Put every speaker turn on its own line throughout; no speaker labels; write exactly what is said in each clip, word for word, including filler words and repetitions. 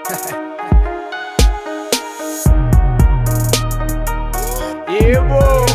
Yeah, boy.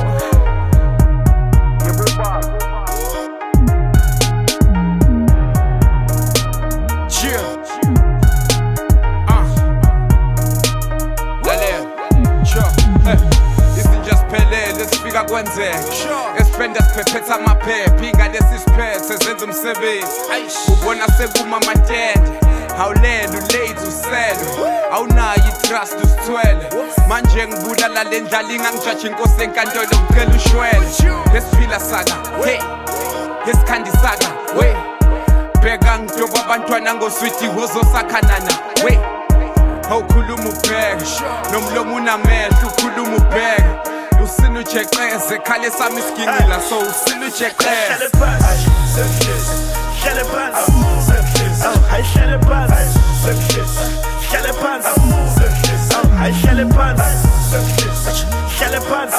Sifika kwenzeka esipenda siphephetha amaphepha ingane sisiphethe senza umsebenzi ubona sekuma matende hawulela ulate uselo awunayo itrust usithwele manje ngibulala le ndlala ingangijaji inkosi enkantolo ngicela ushwele esiphila saka hey esikhandi saka we bheka ngidoba abantwana ngosweet ihozo sakhanana we awukhuluma ubheke nomlomo unamehlo ukhuluma ubheke usinu ujeqeze khale sami isigingila so usinu ujeqeze
Shell it pants, shell it pants, I shell it pants, shell it pants, I shell it pants, shell it pants,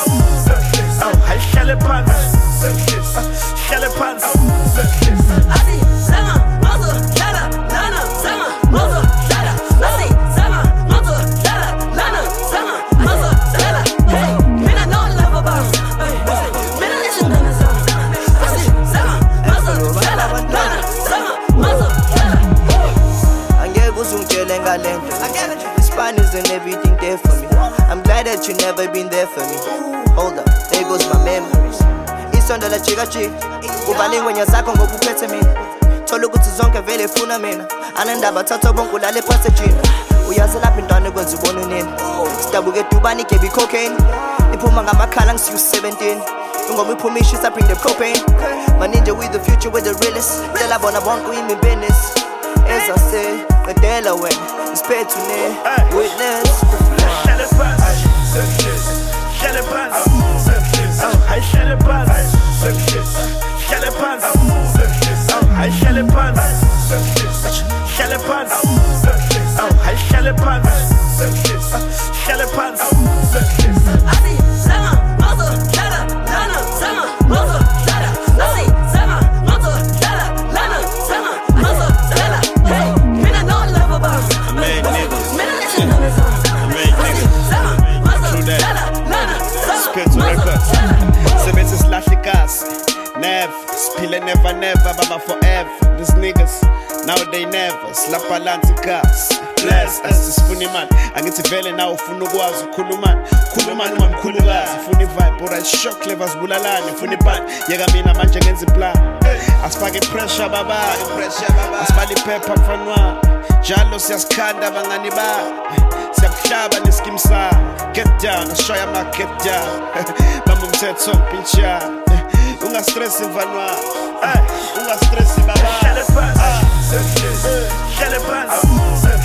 I shell it pants, shell it pants.
I see Sama, Mother, Lana, Lana, Sama, Mother, Lana, I see Sama, Mother, Lana, Lana, Sama, Mother, Lana. Hey, man, I know love about it. Man, I listen to the song. I see Sama, Mother, Lana, Lana, Sama, Mother, Lana.
Angeke uzungitshele ngalento. This pan isn't everything there for me. I'm glad that you never been there for me. Hold up, there goes my memories. Isondo la chika chika ubale ngwenya zakho ngoba uphethe mina thola ukuthi zonke vele funa mina anendaba thatha bonke ulale phansi ejini uyazi lapha intwana ekwenza ubona unini sidabuke dubani ke be cocaine iphuma ngamakhala ngisiyu seventeen ngoba iphuma ishisa bring the propane maninja with the future with the realest tell bona bonke uyimi business as I say qedela wena isiphethu ne witness
Shell it pants, shell it pants, I shell it pants, shell it pants, I shell it pants, shell it pants, I shell it pants, shell it pants.
I see Sama, Mother, Lana, Lana, Sama, Mother, Lana. I see Sama, Mother, Lana, Lana, Sama, Mother, Lana. Hey, man, I know love about it.
Mad niggas.
Man, I listen to the song.
Mad niggas.
Sama, Mother,
True that.
Lana, Lana, Sama,
Spitz records. Sebenze silahle ikasi. Never, siphile never never baba forever. These niggas, now they never. Slappa lanzi gas. Bless us sifuna imali. Angithi vele nawe ufuna ukwazi ukhuluma. Khuluma noma mkhulukazi. Ufuna ivibe alright shock levels bulalane. Ufuna ibani. Yeka mina manje ngenza iplan. Asifake pressure baba. Asibali pepper mfanwa. Jalo siyasikhanda abangani ba. Siyakuhlaba nesikimsa. Get down, I show you my get down. Bamba umthetho mpintsha. Unga stress mfanwa. Unga stress baba.
Shell it pants, shell it pants,